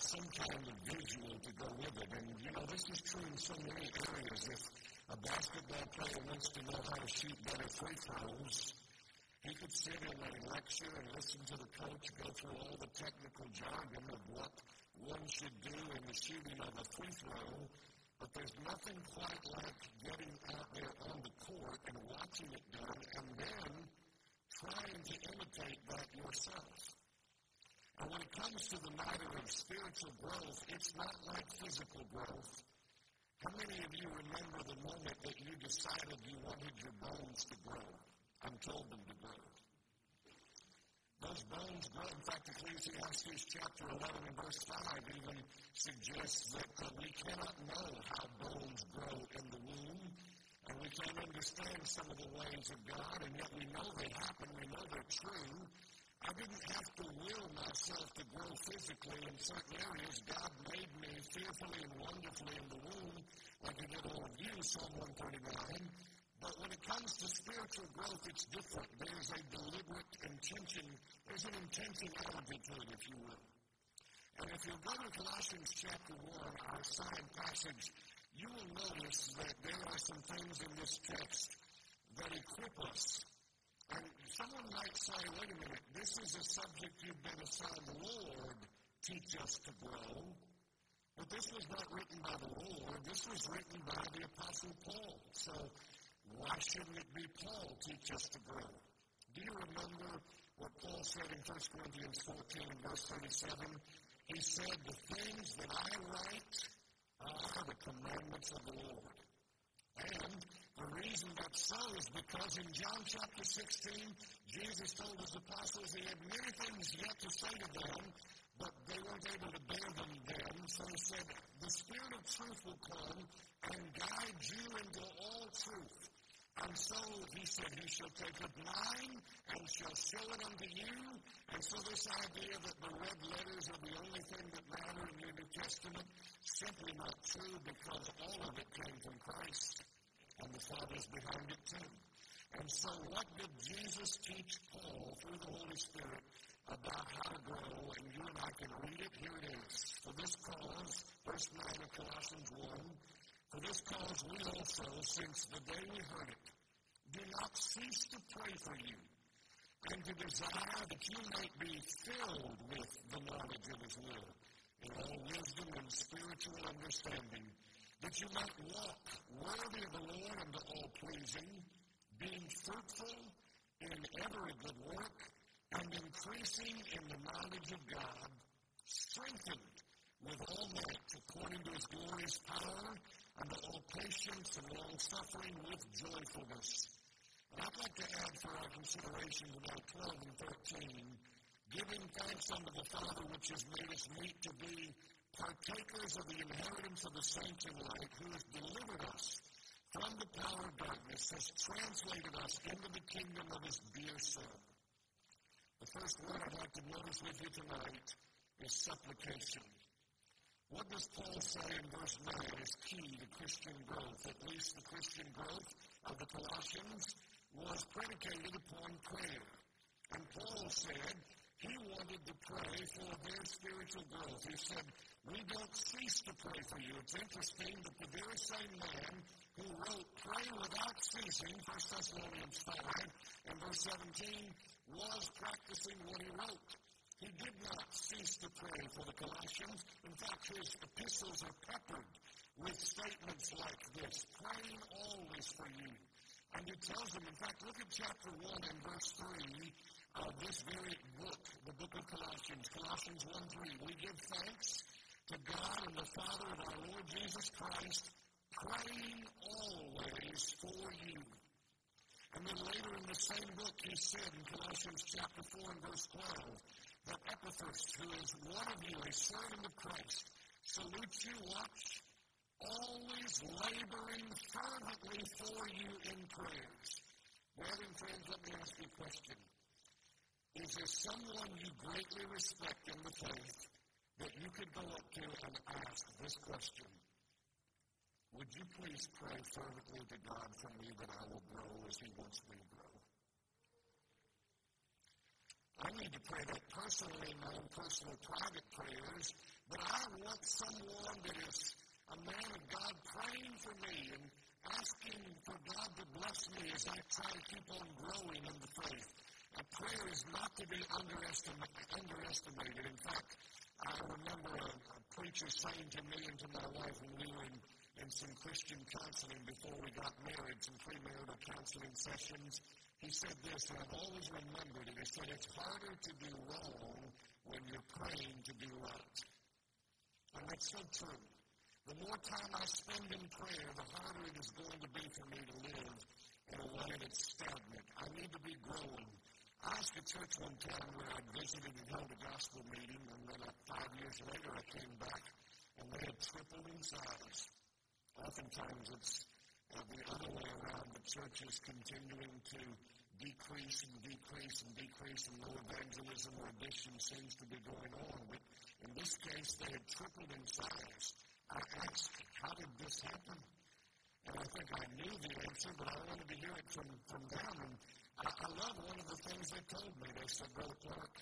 some kind of visual to go with it. And, this is true in so many areas. If a basketball player wants to know how to shoot better free throws, he could sit in a lecture and listen to the coach go through all the technical jargon of what one should do in the shooting of a free throw, but there's nothing quite like getting out there on the court and watching it done and then trying to imitate that yourself. And when it comes to the matter of spiritual growth, it's not like physical growth. How many of you remember the moment that you decided you wanted your bones to grow and told them to grow? Those bones grow. In fact, Ecclesiastes chapter 11 and verse 5 even suggests that we cannot know how bones grow in the womb, and we can't understand some of the ways of God, and yet we know they happen, we know they're true. I didn't have to will myself to grow physically in certain areas. God made me fearfully and wonderfully in the womb, like He did all of you, Psalm 139. But when it comes to spiritual growth, it's different. There's a deliberate intention. There's an intentionality to it, if you will. And if you go to Colossians chapter 1, our assigned passage, you will notice that there are some things in this text that equip us. And someone might say, wait a minute, this is a subject you've been assigned. Lord, teach us to grow. But this was not written by the Lord. This was written by the Apostle Paul. So why shouldn't it be Paul teach us to grow? Do you remember what Paul said in 1 Corinthians 14, verse 37? He said, the things that I write are the commandments of the Lord. And the reason that's so is because in John chapter 16, Jesus told His apostles He had many things yet to say to them, but they weren't able to bear them then. So He said, the Spirit of truth will come and guide you into all truth. And so He said, He shall take up mine and shall show it unto you. And so this idea that the red letters are the only thing that matter in your New Testament, simply not true, because all of it came from Christ. And the Father's behind it too. And so what did Jesus teach Paul through the Holy Spirit about how to grow? And you and I can read it. Here it is. For this cause, verse 9 of Colossians 1, for this cause we also, since the day we heard it, do not cease to pray for you, and to desire that you might be filled with the knowledge of His will, in all wisdom and spiritual understanding, that you might walk worthy of the Lord unto all pleasing, being fruitful in every good work, and increasing in the knowledge of God, strengthened with all might according to His glorious power, unto all patience and long-suffering with joyfulness. And I'd like to add for our consideration tonight 12 and 13, giving thanks unto the Father which has made us meet to be partakers of the inheritance of the saints in light, who has delivered us from the power of darkness, has translated us into the kingdom of His dear Son. The first word I'd like to notice with you tonight is supplication. What does Paul say in verse 9 is key to Christian growth? At least the Christian growth of the Colossians was predicated upon prayer. And Paul said he wanted to pray for their spiritual growth. He said, we don't cease to pray for you. It's interesting that the very same man who wrote, pray without ceasing, 1 Thessalonians 5 and verse 17, was practicing what he wrote. He did not cease to pray for the Colossians. In fact, his epistles are peppered with statements like this, praying always for you. And he tells them, in fact, look at chapter 1 and verse 3 of this very book, the book of Colossians, Colossians 1:3. We give thanks to God and the Father of our Lord Jesus Christ, praying always for you. And then later in the same book, he said in Colossians chapter 4 and verse 12, that Epaphras, who is one of you, a servant of Christ, salutes you, watch, always laboring fervently for you in prayers. Brethren, friends, let me ask you a question. Is there someone you greatly respect in the faith that you could go up to and ask this question? Would you please pray fervently to God for me that I will grow as He wants me to grow? I need to pray that personally in my own personal private prayers, but I want someone that is a man of God praying for me and asking for God to bless me as I try to keep on growing in the faith. A prayer is not to be underestimated. In fact, I remember a preacher saying to me and to my wife when we were in some Christian counseling before we got married, some premarital counseling sessions. He said this, and I've always remembered it. He said, it's harder to do wrong when you're praying to do right. And that's so true. The more time I spend in prayer, the harder it is going to be for me to live in a way that's stagnant. I need to be growing. I asked a church one time where I visited and held a gospel meeting, and then 5 years later I came back, and they had tripled in size. Oftentimes it's the other way around. The church is continuing to decrease, and no evangelism or addition seems to be going on. But in this case, they had tripled in size. I asked, how did this happen? And I think I knew the answer, but I wanted to hear it from them. And I love one of the things they told me. They said, Brother Clark,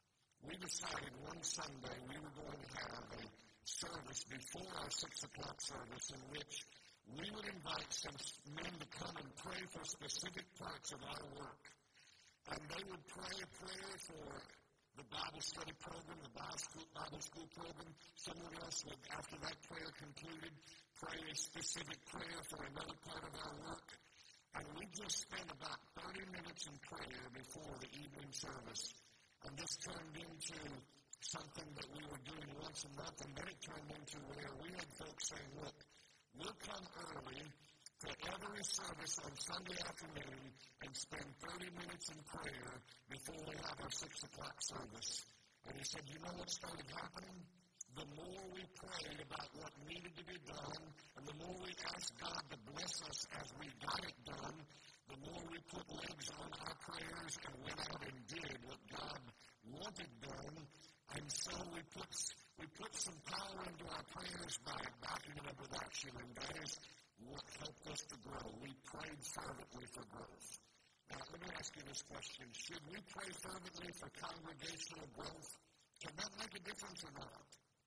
we decided one Sunday we were going to have a service before our 6 o'clock service in which we would invite some men to come and pray for specific parts of our work. And they would pray a prayer for the Bible study program, the Bible school program. Someone else would, after that prayer concluded, pray a specific prayer for another part of our work. And we just spent about 30 minutes in prayer before the evening service. And this turned into something that we were doing once a month, and then it turned into where we had folks saying, look, we'll come early for every service on Sunday afternoon and spend 30 minutes in prayer before we have our 6 o'clock service. And he said, you know what started happening? The more we prayed about what needed to be done, and the more we asked God to bless us as we got it done, the more we put legs on our prayers and went out and did what God wanted done. And so we put some power into our prayers by backing it up with action, and that is what helped us to grow. We prayed fervently for growth. Now, let me ask you this question. Should we pray fervently for congregational growth? Can that make a difference or not?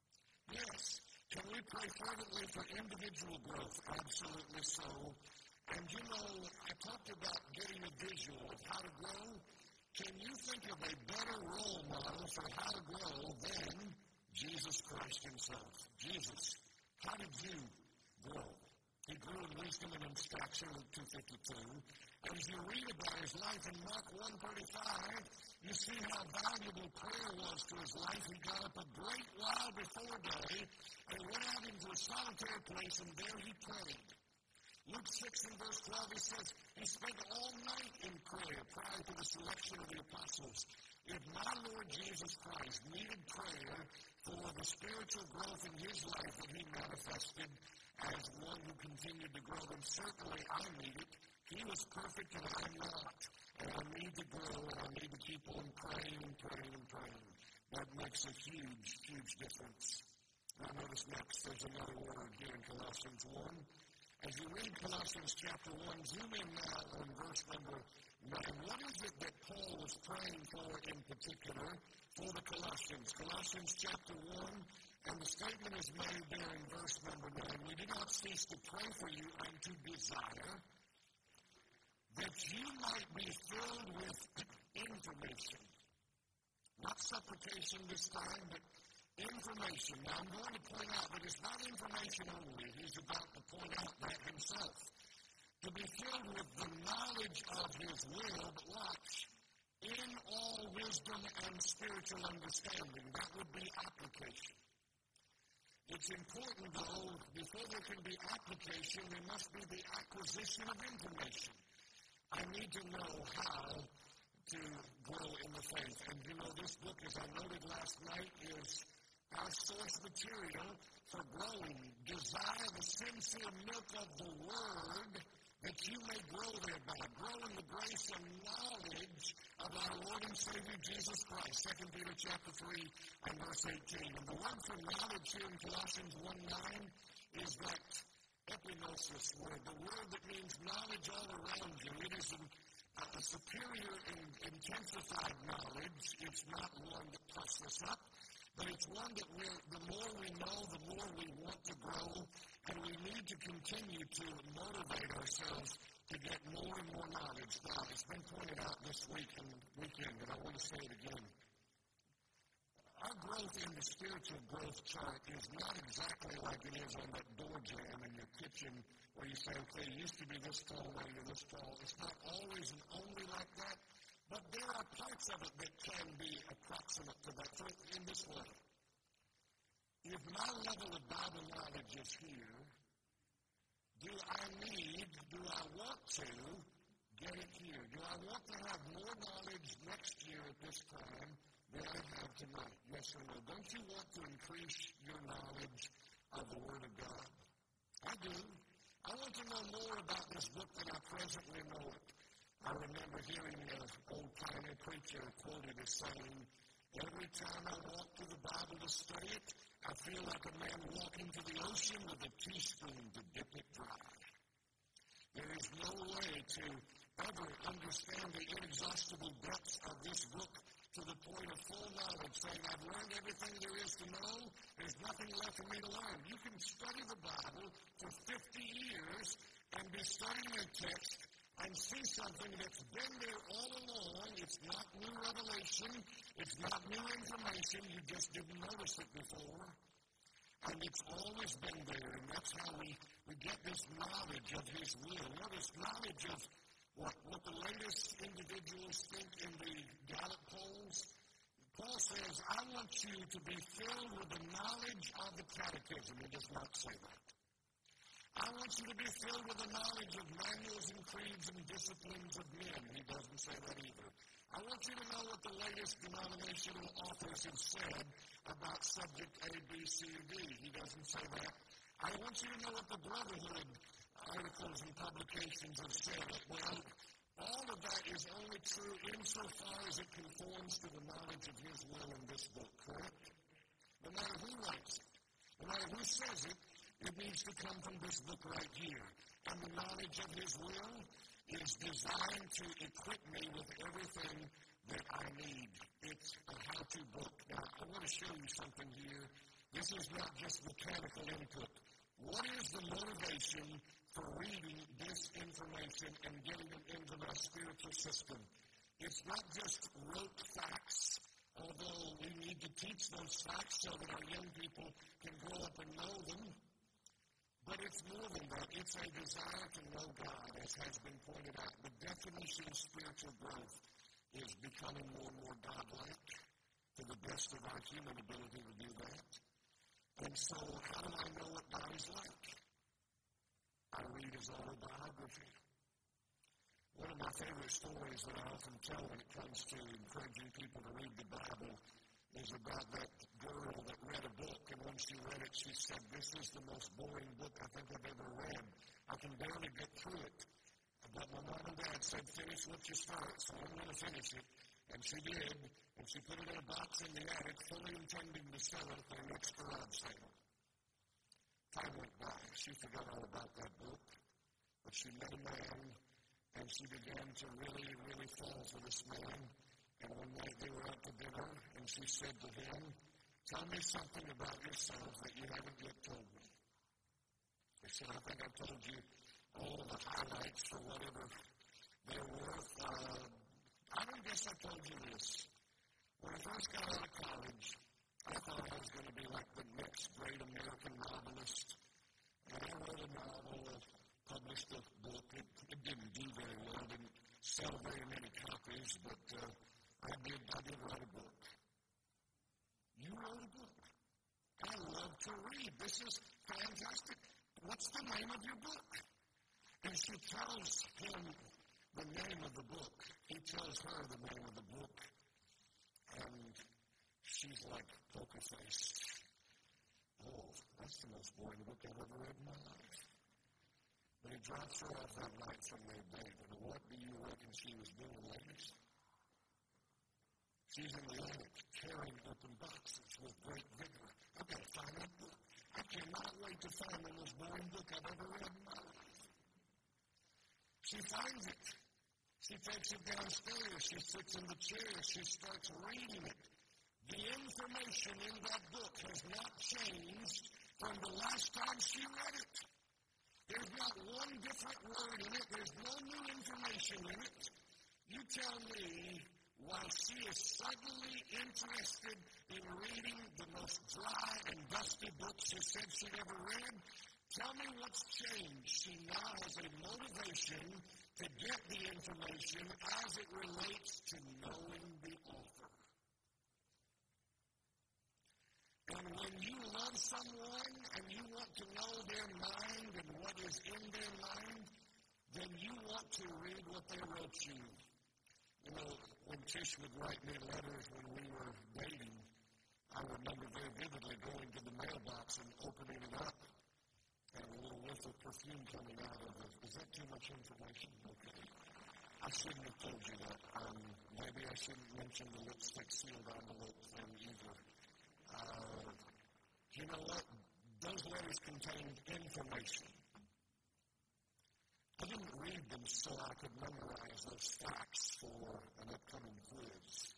Yes. Can we pray fervently for individual growth? Absolutely so. And you know, I talked about getting a visual of how to grow. Can you think of a better role model for how to grow than Jesus Christ himself? Jesus, how did you grow? He grew in wisdom and in stature, Luke 2:52. And as you read about his life in Mark 1:35, you see how valuable prayer was to his life. He got up a great while before day and went out into a solitary place, and there he prayed. Luke 6 and verse 12, he says, he spent all night in prayer prior to the selection of the apostles. If my Lord Jesus Christ needed prayer for the spiritual growth in his life that he manifested as one who continued to grow, then certainly I need it. He was perfect and I'm not. And I need to grow and I need to keep on praying. That makes a huge, huge difference. Now notice next, there's another word here in Colossians 1. As you read Colossians chapter 1, zoom in now on verse number 9. What is it that Paul was praying for in particular for the Colossians? Colossians chapter 1, and the statement is made there in verse number 9. We do not cease to pray for you and to desire that you might be filled with information. Not supplication this time, but information. Now, I'm going to point out that it's not information only. He's about to point out that himself. To be filled with the knowledge of his will, but watch, in all wisdom and spiritual understanding. That would be application. It's important, though, before there can be application, there must be the acquisition of information. I need to know how to grow in the faith. And you know, this book, as I noted last night, is our source material for growing. Desire the sincere milk of the Word that you may grow thereby. Grow in the grace and knowledge of our Lord and Savior Jesus Christ. 2 Peter chapter 3 and verse 18. And the word for knowledge here in Colossians 1:9 is that epignosis word, the word that means knowledge all around you. It is a superior and intensified knowledge. It's not one that puffs us up, but it's one that the more we know, the more we want to grow, and we need to continue to motivate ourselves to get more and more knowledge. Now, it's been pointed out this week and weekend, and I want to say it again. Our growth in the spiritual growth chart is not exactly like it is on that door jamb in your kitchen where you say, okay, it used to be this tall, now you're this tall. It's not always and only like that, but there are parts of it that can be approximate to that. So in this way, if my level of Bible knowledge is here, do I want to get it here? Do I want to have more knowledge next year at this time than I have tonight? Yes or no? Don't you want to increase your knowledge of the Word of God? I do. I want to know more about this book than I presently know it. I remember hearing an old pioneer preacher quoted as saying, every time I walk to the Bible to study it, I feel like a man walking to the ocean with a teaspoon to dip it dry. There is no way to ever understand the inexhaustible depths of this book to the point of full knowledge, saying, I've learned everything there is to know, there's nothing left for me to learn. You can study the Bible for 50 years and be studying a text and see something that's been there all along. It's not new revelation. It's not new information. You just didn't notice it before. And it's always been there, and that's how we get this knowledge of His will. Notice knowledge of what the latest individuals think in the Gallup polls. Paul says, I want you to be filled with the knowledge of the catechism. He does not say that. I want you to be filled with the knowledge of manuals and creeds and disciplines of men. He doesn't say that either. I want you to know what the latest denominational authors have said about subject A, B, C, or D. He doesn't say that. I want you to know what the Brotherhood articles and publications have said. Well, all of that is only true insofar as it conforms to the knowledge of His will in this book, correct? No matter who writes it, no matter who says it, it needs to come from this book right here. And the knowledge of His will is designed to equip me with everything that I need. It's a how-to book. Now, I want to show you something here. This is not just mechanical input. What is the motivation for reading this information and getting it into my spiritual system? It's not just rote facts, although we need to teach those facts so that our young people can grow up and know them. But it's more than that. It's a desire to know God, as has been pointed out. The definition of spiritual growth is becoming more and more God-like to the best of our human ability to do that. And so, how do I know what God is like? I read His autobiography. One of my favorite stories that I often tell when it comes to encouraging people to read the Bible is about that girl that read a book, and when she read it, she said, this is the most boring book I think I've ever read. I can barely get through it. But my mom and dad said, finish what you start, so I'm going to finish it. And she did, and she put it in a box in the attic, fully intending to sell it at their next garage sale. Time went by. She forgot all about that book, but she met a man, and she began to really, really fall for this man. And one night they were out to dinner, and she said to him, tell me something about yourself that you haven't yet told me. He said, I think I've told you all the highlights for whatever they're worth. I don't guess I told you this. When I first got out of college, I thought I was going to be like the next great American novelist. And I wrote a novel, published a book. It didn't do very well, didn't sell very many copies, but I did write a book. You wrote a book. I love to read. This is fantastic. What's the name of your book? And she tells him the name of the book. He tells her the name of the book. And she's like poker face. Oh, that's the most boring book I've ever read in my life. But he drops her off that night from their date. And what do you reckon she was doing, ladies? She's in the attic tearing open boxes with great vigor. I've got to find that book. I cannot wait to find the most boring book I've ever read in my life. She finds it. She takes it downstairs. She sits in the chair. She starts reading it. The information in that book has not changed from the last time she read it. There's not one different word in it. There's no new information in it. You tell me why she is suddenly interested in reading the most dry and dusty book she said she'd ever read. Tell me what's changed. She now has a motivation to get the information as it relates to knowing the author. And when you love someone and you want to know their mind and what is in their mind, then you want to read what they wrote you. You know, when Tish would write me letters when we were dating, I remember very vividly going to the mailbox and opening it up and a little whiff of perfume coming out of it. Is that too much information? Okay. I shouldn't have told you that. Maybe I shouldn't mention the lipstick sealed envelope thing either. You know what? Those letters contained information. I didn't read them so I could memorize those facts for an upcoming quiz.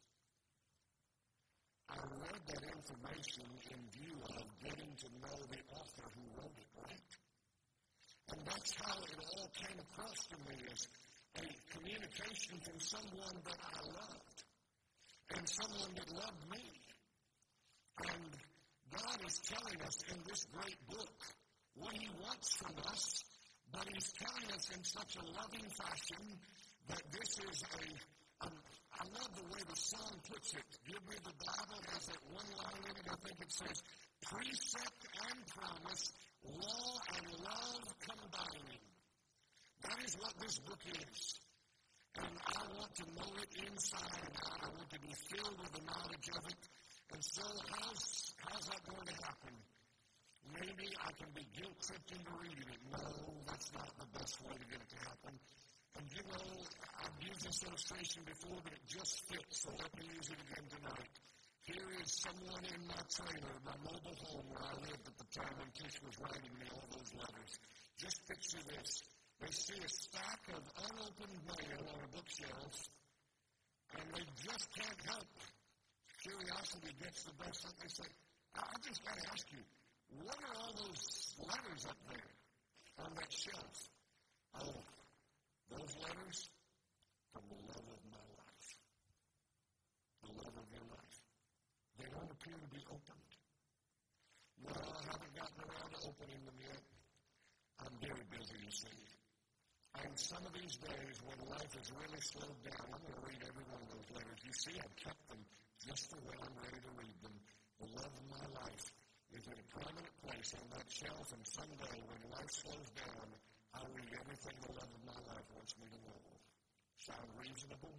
I read that information in view of getting to know the author who wrote it, right? And that's how it all came across to me as a communication from someone that I loved and someone that loved me. And God is telling us in this great book what He wants from us, but He's telling us in such a loving fashion that this is I love the way the song puts it. Give me the Bible. Has that one line in it. I think it says, precept and promise, law and love combining. That is what this book is. And I want to know it inside and out. I want to be filled with the knowledge of it. And so how's that going to happen? Maybe I can be guilt-tripped into reading it. No, that's not the best way to get it to happen. And you know, I've used this illustration before, but it just fits, so let me use it again tonight. Here is someone in my trailer, my mobile home where I lived at the time when Tish was writing me all those letters. Just picture this. They see a stack of unopened mail on a bookshelf, and they just can't help. Curiosity gets the best. They say, I just got to ask you, what are all those letters up there on that shelf? Oh, those letters from the love of my life. The love of your life. They don't appear to be opened. No, I haven't gotten around to opening them yet. I'm very busy, you see. And some of these days when life is really slowed down, I'm going to read every one of those letters. You see, I've kept them just for when I'm ready to read them. The love of my life is in a prominent place on that shelf, and someday when life slows down, I'll read everything the love of my life wants me to know. Sound reasonable?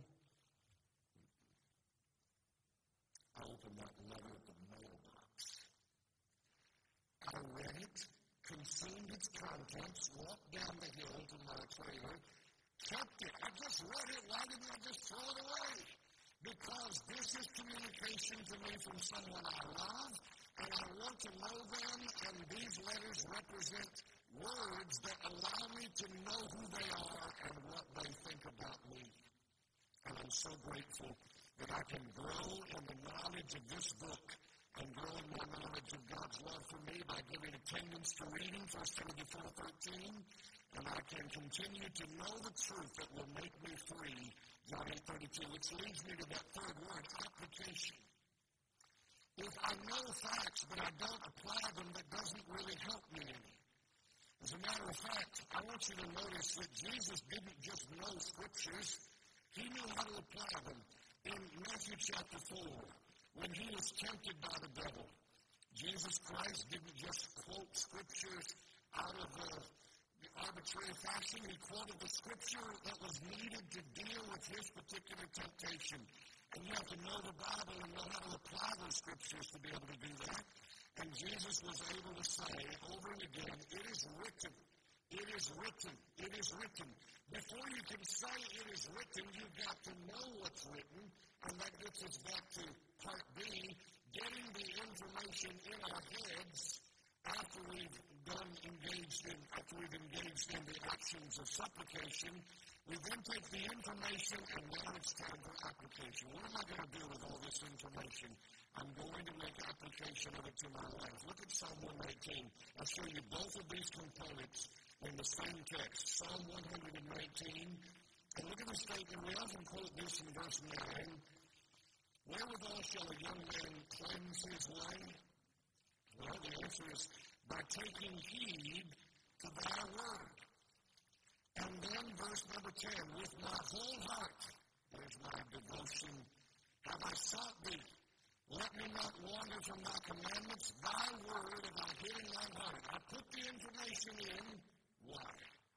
I opened that letter at the mailbox. I read it, consumed its contents, walked down the hill to my trailer, kept it. I just read it. Why didn't I just throw it away? Because this is communication to me from someone I love, and I want to know them, and these letters represent words that allow me to know who they are and what they think about me. And I'm so grateful that I can grow in the knowledge of this book and grow in my knowledge of God's love for me by giving attendance to reading 1 Timothy 4:13, and I can continue to know the truth that will make me free, John 8:32, which leads me to that third word, application. If I know facts but I don't apply them, that doesn't really help me any. As a matter of fact, I want you to notice that Jesus didn't just know scriptures, He knew how to apply them. In Matthew chapter 4, when He was tempted by the devil, Jesus Christ didn't just quote scriptures out of the arbitrary fashion. He quoted the scripture that was needed to deal with His particular temptation. And you have to know the Bible and know how to apply those scriptures to be able to do that. And Jesus was able to say over and again, it is written, it is written, it is written. Before you can say it is written, you've got to know what's written. And that gets us back to part B, getting the information in our heads after we've engaged in the actions of supplication. We then take the information, and now it's time for application. What am I going to do with all this information? I'm going to make application of it to my life. Look at Psalm 119. I'll show you both of these components in the same text. Psalm 119. And look at the statement. We often quote this in verse 9. Wherewithal shall a young man cleanse his way? Well, the answer is by taking heed to thy word. And then verse number 10, with my whole heart, there's my devotion, have I sought thee. Let me not wander from thy commandments. Thy word have I hid in mine heart. I put the information in. Why?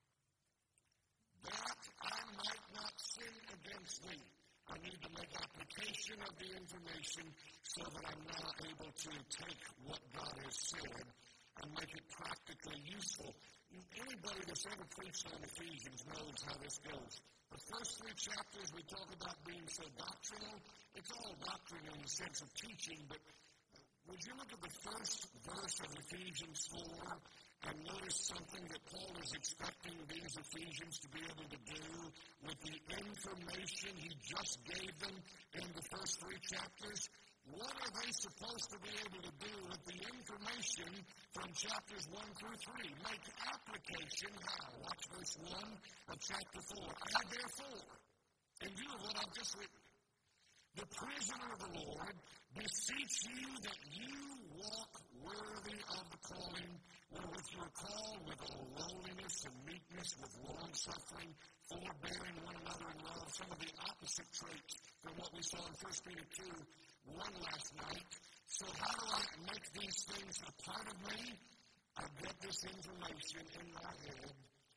That I might not sin against thee. I need to make application of the information so that I'm now able to take what God has said and make it practically useful. Anybody that's ever preached on Ephesians knows how this goes. The first 3 chapters we talk about being so doctrinal. It's all doctrine in the sense of teaching, but would you look at the first verse of Ephesians 4 and notice something that Paul is expecting these Ephesians to be able to do with the information he just gave them in the first 3 chapters? What are they supposed to be able to do with the information from chapters 1 through 3? Make application how? Watch verse 1 of chapter 4. I therefore, in view of what I've just written, the prisoner of the Lord, beseech you that you walk worthy of the calling wherewith you are called, with all lowliness and meekness, with long-suffering, forbearing one another in love. Some of the opposite traits from what we saw in 1 Peter 2, 1 last night. So how do I make these things a part of me? I get this information in my head.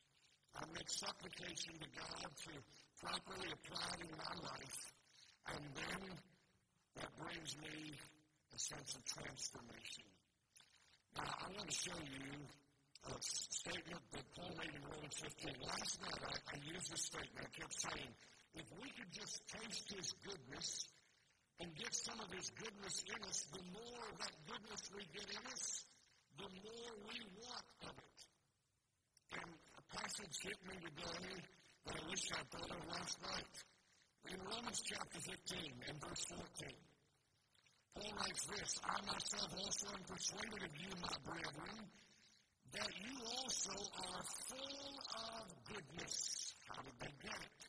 I make supplication to God to properly apply it in my life. And then that brings me a sense of transformation. Now, I want to show you a statement that Paul made in Romans 15. Last night, I used this statement. I kept saying, if we could just taste his goodness and get some of his goodness in us, the more of that goodness we get in us, the more we want of it. And a passage hit me today that I wish I thought of last night. In Romans chapter 15 and verse 14, Paul writes this, I myself also am persuaded of you, my brethren, that you also are full of goodness. How did they get it?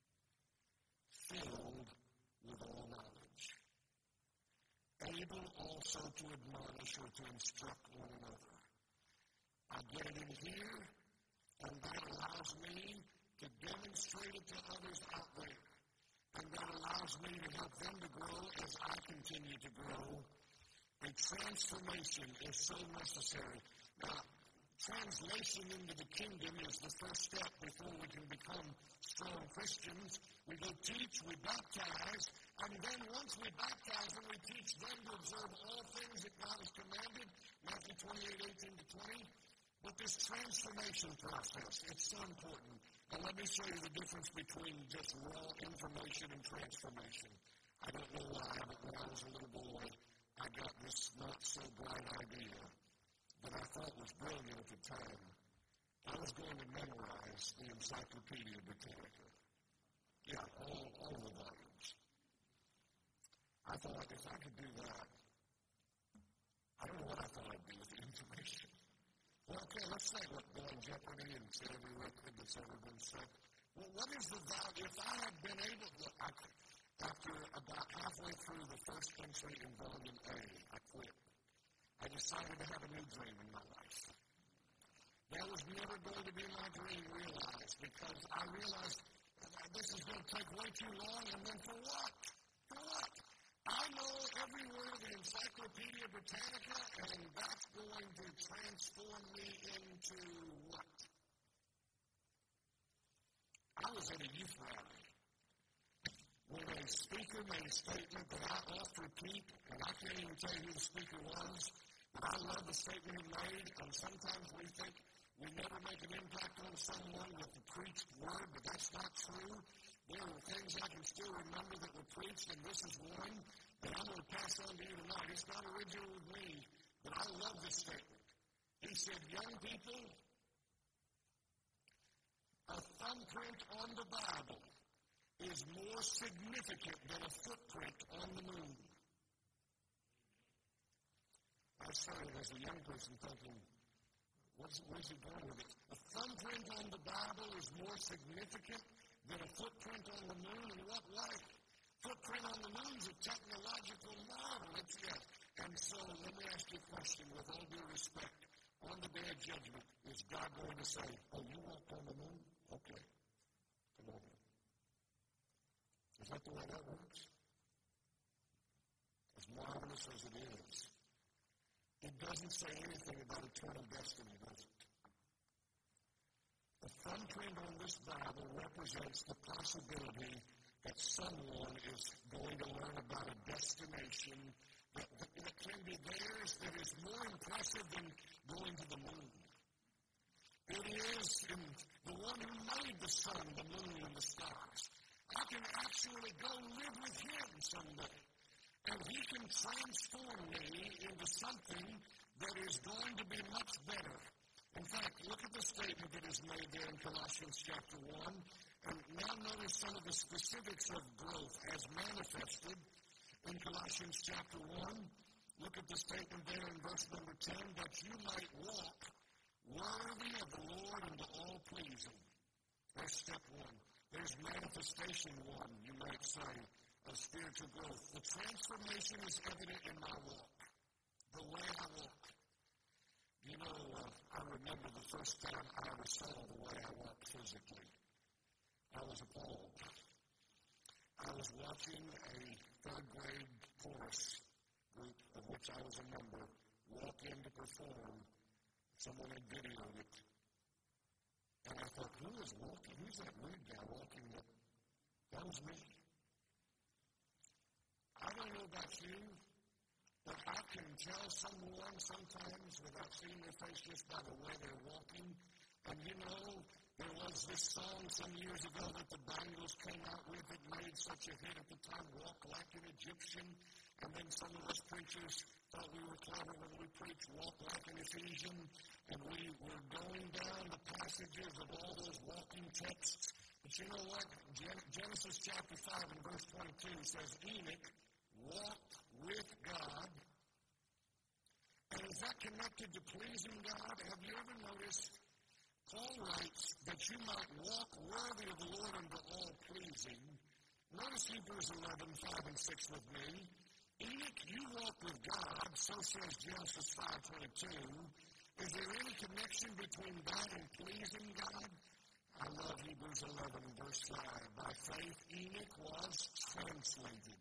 Filled with all knowledge. Able also to admonish or to instruct one another. I get it in here, and that allows me to demonstrate it to others out there. And that allows me to help them to grow as I continue to grow. A transformation is so necessary. Now, translation into the kingdom is the first step before we can become strong Christians. We go teach, we baptize, and then once we baptize them, we teach them to observe all things that God has commanded, Matthew 28:18-20. But this transformation process, it's so important. And let me show you the difference between just raw information and transformation. I don't know why, but when I was a little boy, I got this not-so-bright idea that I thought was brilliant at the time. I was going to memorize the Encyclopedia Britannica. Yeah, all the volumes. I thought if I could do that, I don't know what I thought I'd do with the information. Well, okay, let's say what Going Jeopardy and say every record that's ever been set. Well, what is the value? If I had been able to, after about halfway through the first entry in Volume A, I quit. I decided to have a new dream in my life. That was never going to be my dream realized because I realized this is going to take way too long, and then for what? For what? I know every word of the Encyclopedia Britannica, and that's going to transform me into what? I was at a youth rally when a speaker made a statement that I oft repeat, and I can't even tell you who the speaker was, but I love the statement he made, and sometimes we think we never make an impact on someone with the preached word, but that's not true. There are things I can still remember that were preached, and this is one that I'm going to pass on to you tonight. It's not original with me, but I love this statement. He said, young people, A thumbprint on the Bible is more significant than a footprint on the moon. I started as a young person thinking, where's he going with it? A thumbprint on the Bible is more significant than a footprint on the moon. In what way? Footprint on the moon is a technological marvel. It's yet. And so let me ask you a question with all due respect. On the day of judgment, is God going to say, oh, you walked on the moon? Okay. Come on in. Is that the way that works? As marvelous as it is, it doesn't say anything about eternal destiny, does it? The thumbprint on this Bible represents the possibility that someone is going to learn about a destination that can be theirs that is more impressive than going to the moon. It is the one who made the sun, the moon, and the stars. I can actually go live with him someday. And he can transform me into something that is going to be much better. In fact, look at the statement that is made there in Colossians chapter 1. And now notice some of the specifics of growth as manifested in Colossians chapter 1. Look at the statement there in verse number 10, that you might walk worthy of the Lord unto all pleasing. That's step one. There's manifestation one, you might say, of spiritual growth. The transformation is evident in my walk, the way I walk. You know, I remember the first time I ever saw the way I walked physically. I was appalled. I was watching a third grade chorus group of which I was a member walk in to perform. Someone had videoed it. And I thought, who is walking? Who's that weird guy walking? That was me. I don't know about you, but I can tell someone sometimes without seeing their face just by the way they're walking. And you know, there was this song some years ago that the Bangles came out with. It made such a hit at the time, Walk Like an Egyptian. And then some of us preachers thought we were clever when we preached Walk Like an Ephesian. And we were going down the passages of all those walking texts. But you know what? Genesis chapter 5 and verse 22 says, Enoch walked with God. And is that connected to pleasing God? Have you ever noticed Paul writes that you might walk worthy of the Lord unto all pleasing? Notice Hebrews 11, 5 and 6 with me. Enoch, you walk with God, so says Genesis 5:22. Is there any connection between that and pleasing God? I love Hebrews 11, verse 5. By faith, Enoch was translated.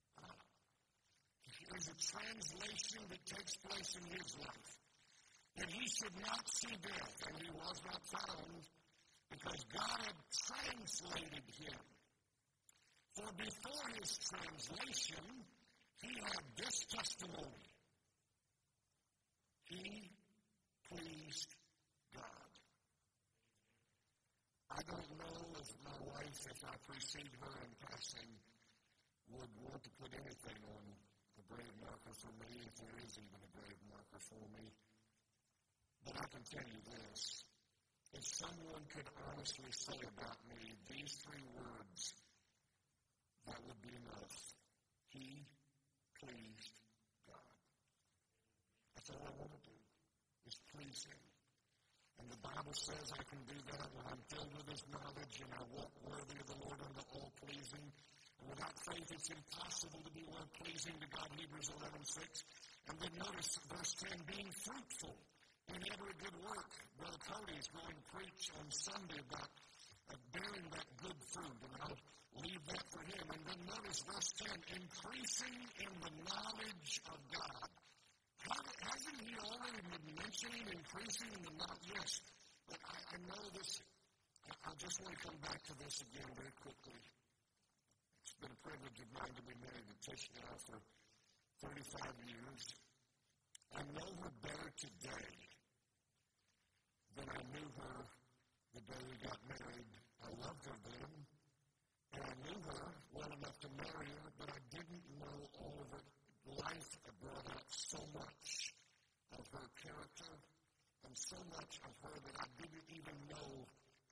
There's a translation that takes place in his life. And he should not see death, and he was not found, because God had translated him. For before his translation, he had this testimony. He pleased God. I don't know if my wife, if I precede her in passing, would want to put anything on a grave marker for me, if there is even a grave marker for me. But I can tell you this. If someone could honestly say about me these three words, that would be enough. He pleased God. That's all I want to do, is please him. And the Bible says I can do that when I'm filled with his knowledge and I walk worthy of the Lord unto all pleasing. And without faith, it's impossible to be well-pleasing to God, Hebrews 11:6. And then notice verse 10, being fruitful in every good work. Brother Cody is going to preach on Sunday about bearing that good fruit, and I'll leave that for him. And then notice verse 10, increasing in the knowledge of God. Hasn't he already been mentioning increasing in the knowledge? Yes, but I know this. I just want to come back to this again very quickly. It's been a privilege of mine to be married to Tish now for 35 years. I know her better today than I knew her the day we got married. I loved her then, and I knew her well enough to marry her, but I didn't know all of her. Life brought out so much of her character and so much of her that I didn't even know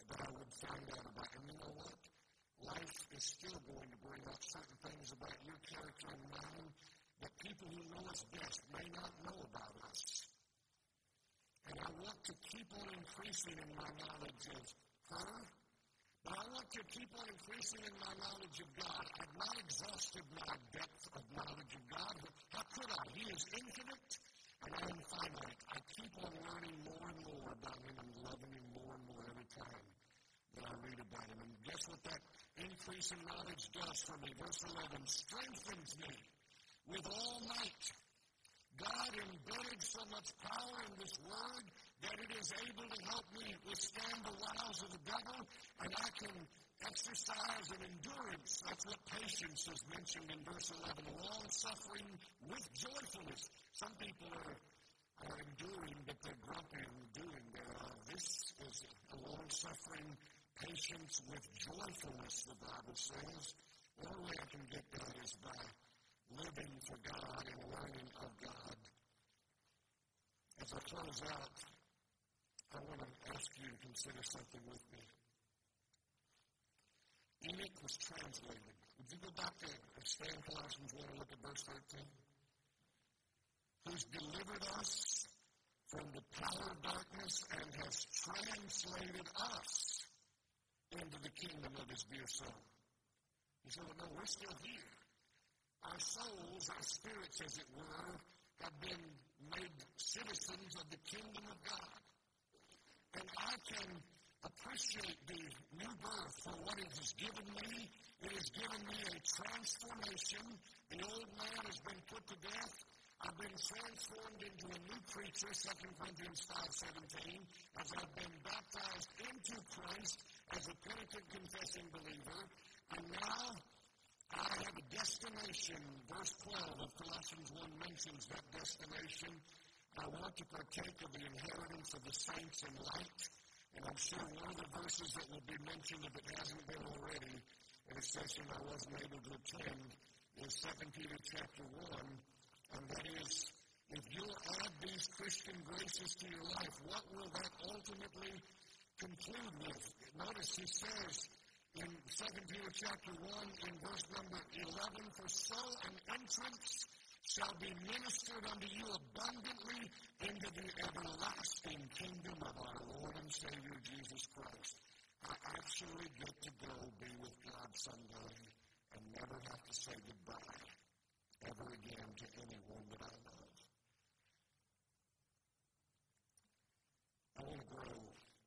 that I would find out about. And you know what? Life is still going to bring up certain things about your character and mine that people who know us best may not know about us. And I want to keep on increasing in my knowledge of her, but I want to keep on increasing in my knowledge of God. I've not exhausted my depth of knowledge of God. How could I? He is infinite, and I am finite. I keep on learning more and more about Him and loving Him more and more every time that I read about Him. And guess what that increase in knowledge does for me? Verse 11, strengthens me with all might. God embedded so much power in this word that it is able to help me withstand the wiles of the devil, and I can exercise an endurance. That's what patience is mentioned in verse 11. Long-suffering with joyfulness. Some people are enduring, but they're grumpy in doing thereof. This is a long-suffering patience with joyfulness, the Bible says. The only way I can get that is by living for God and learning of God. As I close out, I want to ask you to consider something with me. Enoch was translated. Would you go back to stay in Colossians 1 and look at verse 13? Who's delivered us from the power of darkness and has translated us into the kingdom of His dear Son. You say, well, no, we're still here. Our souls, our spirits, as it were, have been made citizens of the kingdom of God. And I can appreciate the new birth for what it has given me. It has given me a transformation. The old man has been put to death. I've been transformed into a new creature, 2 Corinthians 5:17, as I've been baptized into Christ as a penitent confessing believer. And now I have a destination. Verse 12 of Colossians 1 mentions that destination. I want to partake of the inheritance of the saints in light. And I'm sure one of the verses that will be mentioned, if it hasn't been already, in a session I wasn't able to attend, is 2 Peter chapter 1. And that is, if you'll add these Christian graces to your life, what will that ultimately conclude with? Notice he says in 2 Peter chapter 1 in verse number 11, for so an entrance shall be ministered unto you abundantly into the everlasting kingdom of our Lord and Savior Jesus Christ. I actually get to go be with God someday and never have to say goodbye ever again to anyone that I love. I want to grow.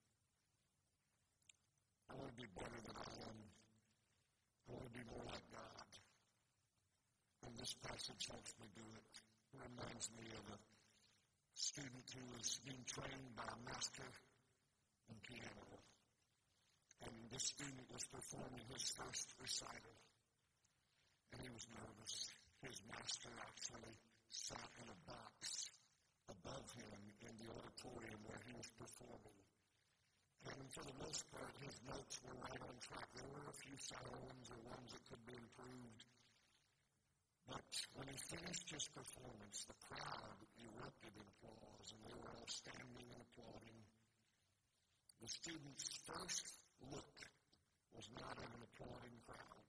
I want to be better than I am. I want to be more like God. And this passage helps me do it. It reminds me of a student who was being trained by a master in piano. And this student was performing his first recital. And he was nervous. His master actually sat in a box above him in the auditorium where he was performing. And for the most part, his notes were right on track. There were a few sour ones or ones that could be improved. But when he finished his performance, the crowd erupted in applause, and they were all standing and applauding. The student's first look was not at an applauding crowd.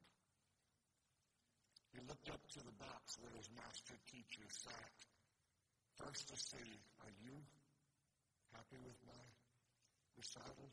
He looked up to the box where his master teacher sat, first to see, are you happy with my recital?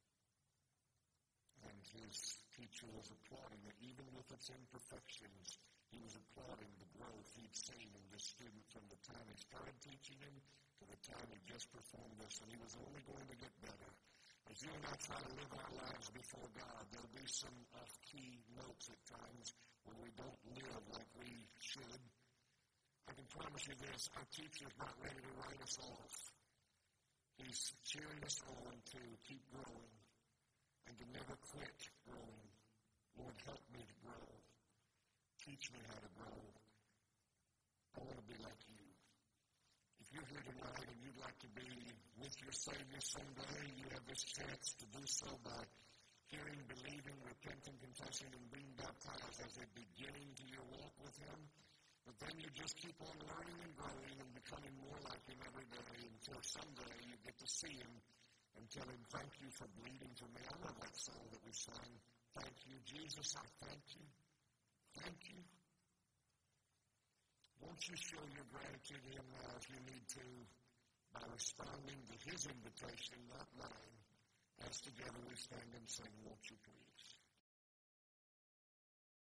And his teacher was applauding it, even with its imperfections. He was applauding the growth he'd seen in this student from the time he started teaching him to the time he just performed this, and he was only going to get better. As you and I try to live our lives before God, there'll be some off-key notes at times when we don't live like we should. I can promise you this, our teacher's not ready to write us off. He's cheering us on to keep growing and to never quit growing. Lord, help me to grow. Teach me how to grow. I want to be like you. If you're here tonight and you'd like to be with your Savior someday, you have this chance to do so by hearing, believing, repenting, confessing, and being baptized as a beginning to your walk with Him. But then you just keep on learning and growing and becoming more like Him every day until someday you get to see Him and tell him, thank you for bleeding for me. I love that song that we sang. Thank you, Jesus, I thank you. Thank you. Won't you show your gratitude to him now if you need to by responding to his invitation, not mine, as together we stand and sing, won't you please?